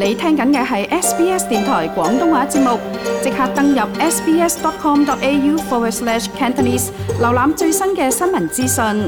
你聽緊嘅係 SBS 電台廣東話節目，即刻登入 sbs.com.au/Cantonese 瀏覽最新嘅新聞資訊。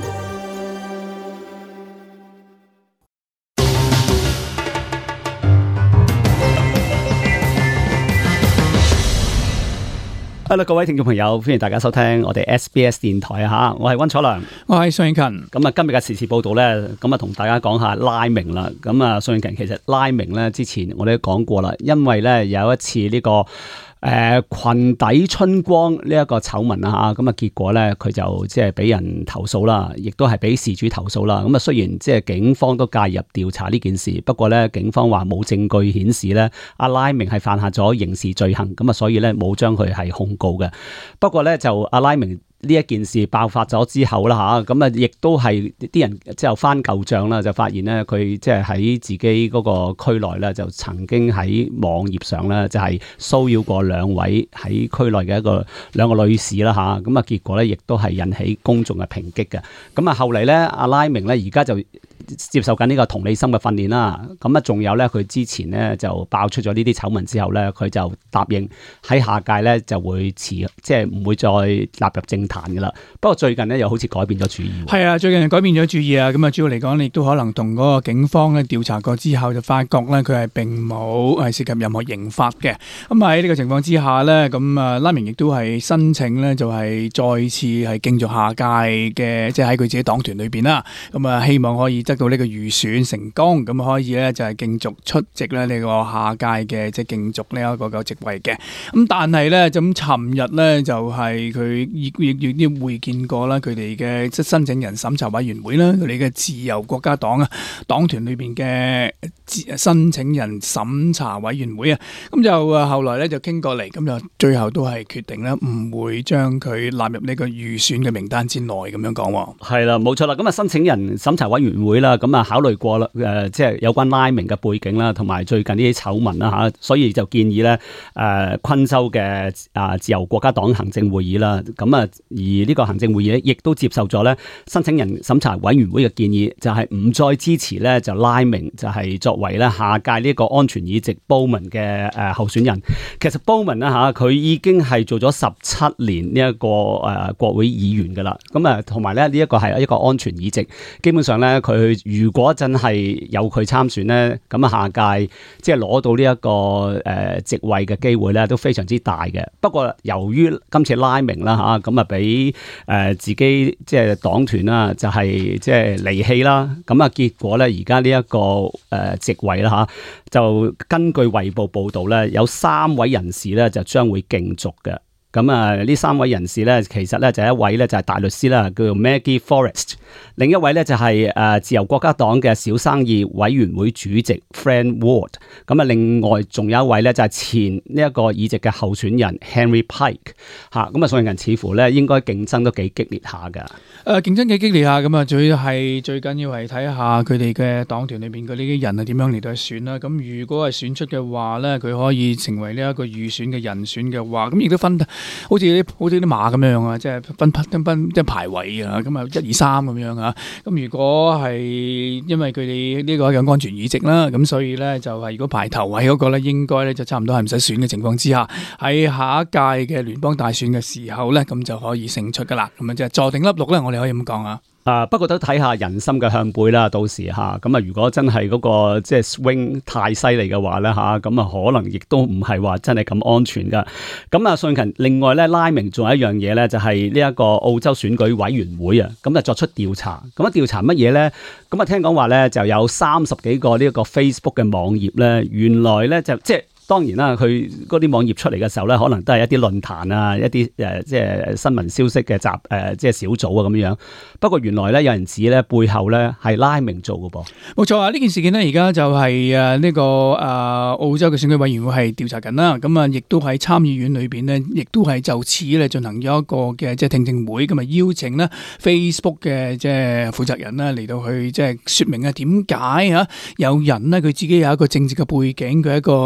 Hello， 各位聽眾朋友，歡迎大家收聽我哋 SBS 電台啊！我係溫楚良， 我係宋永勤。 咁啊，今日嘅時事報道咧，咁啊，同大家講下拉明啦。咁啊，宋永勤其實拉明咧，之前我哋都講過啦，因為咧有一次呢個裙底春光呢一個醜聞啊，咁啊，結果咧佢就即係俾人投訴啦，亦都係俾事主投訴啦。咁啊，雖然即係警方都介入調查呢件事，不過咧警方話冇證據顯示咧阿拉明係犯下咗刑事罪行，咁啊，所以咧冇將佢係控告嘅。不過咧就阿拉明呢一件事爆發咗之後啦吓，咁啊亦都係啲人之後翻舊賬啦，就發現咧佢即係喺自己嗰個區內咧，就曾經喺網頁上咧就係騷擾過兩位喺區內嘅兩個女士啦吓，咁啊結果咧亦都係引起公眾嘅抨擊嘅。咁啊後嚟咧阿拉明咧而家就接受緊呢個同理心嘅訓練啦，咁啊仲有咧佢之前咧就爆出咗呢啲醜聞之後咧，佢就答應喺下屆咧就會即係唔會再納入政壇噶啦。不過最近咧又好似改變咗主意。係啊，最近改變咗主意啊！咁啊主要嚟講，亦都可能同嗰個警方咧調查過之後，就發覺咧佢係並冇係涉及任何刑罰嘅。咁喺呢個情況之下咧，咁啊拉明亦都係申請咧就係再次係競逐下屆嘅，即係喺佢自己黨團裏邊啦。咁啊希望可以得到呢個預選成功，咁可以咧就係競逐出席咧呢個下屆嘅即係競逐呢一個職位嘅。咁但係咧咁尋日咧就係佢亦會見過啦，佢哋嘅即係申請人審查委員會啦，佢哋嘅自由國家黨啊黨團裏邊嘅申請人審查委員會啊，咁就後來咧就傾過嚟，咁就最後都係決定咧唔會將佢納入呢個預選嘅名單之內咁樣講。係啦，冇錯啦。咁啊申請人審查委員會啦，咁啊考慮過啦，即係有關拉明嘅背景啦，同埋最近呢啲醜聞啦吓，所以就建議咧昆州嘅自由國家黨行政會議啦，咁啊而呢個行政會議咧亦都接受咗咧申請人審查委員會嘅建議，就係唔再支持咧就拉明就係作為咧下屆呢個安全議席 Bowman 嘅候選人。其實 Bowman 啦吓，佢已經係做咗17年呢一個國會議員噶啦，咁啊同埋咧呢一個係一個安全議席，基本上咧佢如果真係有佢參選咧，咁啊下屆即係攞到呢一個席位嘅機會咧都非常之大嘅。不過由於今次拉明啦吓，咁啊俾自己即係黨團啦，就係即係離棄啦。咁啊結果咧而家呢一個席位啦吓，就根據衛報報道咧，有3位人士咧就將會競逐嘅。咁啊，呢3位人士咧，其實咧就一位咧就係大律師啦，叫做 Maggie Forrest， 另一位咧就係自由國家黨嘅小生意委員會主席 Fran Ward， 咁啊，另外仲有一位咧就係前呢一個議席嘅候選人 Henry Pike 嚇，咁啊，所有人似乎咧應該競爭都幾激烈下㗎。競爭幾激烈下，咁啊，最緊要係睇下佢哋嘅黨團裏邊嘅呢啲人係點樣嚟到去選啦。咁如果係選出嘅話咧，佢可以成為呢一個預選嘅人選嘅話，咁亦都分。好似啲馬咁樣啊，即係分即係排位啊，咁啊1、2、3咁樣啊。咁如果係因為佢哋呢個有安全議席啦，咁所以咧就係如果排頭位嗰個咧，應該咧就差唔多係唔使選嘅情況之下，喺下一屆嘅聯邦大選嘅時候咧，咁就可以勝出噶啦。咁啊即係坐定粒六咧，我哋可以咁講啊。不過都睇下人心嘅向背啦，到時吓咁啊，如果真係嗰個即係 swing 太犀利嘅話咧吓，咁啊可能亦都唔係話真係咁安全噶。咁啊，信勤另外咧拉明仲有一樣嘢咧，就係呢一個澳洲選舉委員會啊，咁啊作出調查。咁啊調查乜嘢咧？咁啊聽講話咧就有30幾個呢一個 Facebook 嘅網頁咧，原來咧就即係。當然啦，佢嗰啲網頁出嚟嘅時候咧，可能都係一啲論壇啊，一啲即係新聞消息嘅即係小組啊咁樣。不過原來咧有人指咧背後咧係拉明做嘅噃。冇錯啊！呢件事件咧而家就係呢個澳洲嘅選舉委員會係調查緊啦。咁啊，亦都喺參議院裏邊呢，亦都係就此咧進行咗一個嘅即係聽證會，咁啊邀請呢 Facebook 嘅即係負責人啦嚟到去即係説明啊點解有人呢，佢自己有一個政治嘅背景，佢一個嘅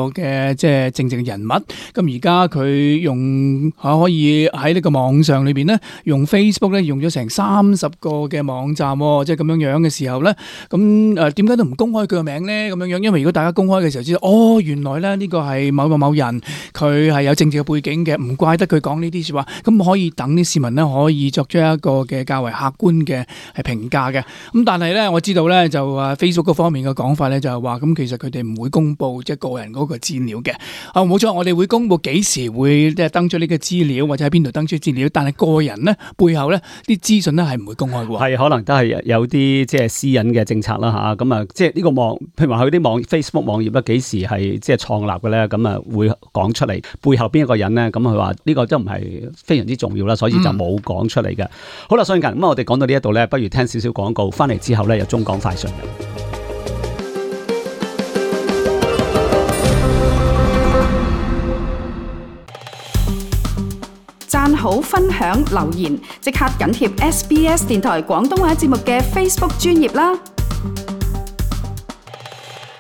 嘅即係正嘅人物。咁而家佢用可以喺呢個網上裏邊咧，用 Facebook 咧用咗成30個嘅網站，即係咁樣樣嘅時候咧，咁點解都唔公開佢個名咧？咁樣樣，因為如果大家公開嘅時候知道，原來咧呢個係某人，佢係有政治嘅背景嘅，唔怪得佢講呢啲說話，咁可以等啲市民咧可以作出一個嘅較為客觀嘅係評價嘅。咁但係咧，我知道咧就Facebook 嗰方面嘅講法咧就係話，咁其實佢哋唔會公布即係個人嗰個資料嘅。冇錯，我哋會公布幾時會即係登出呢個資料，或者喺邊度登出資料，但係個人咧背後咧啲資訊咧係唔會公開嘅。係可能都係有啲即係私隱嘅政策啦吓，咁啊即係呢個網，譬如話佢啲Facebook 網頁咧幾時係即係創立嘅咧，咁啊會講出嚟背後邊一個人咧，咁佢話呢個都唔係非常之重要啦，所以就冇講出嚟嘅。好啦，所以咁我哋講到呢一度咧，不如聽少少廣告，翻嚟之後咧有中港快訊嘅。 讚好、分享、留言，即刻緊貼SBS 電台廣東話節目嘅 Facebook 專頁啦！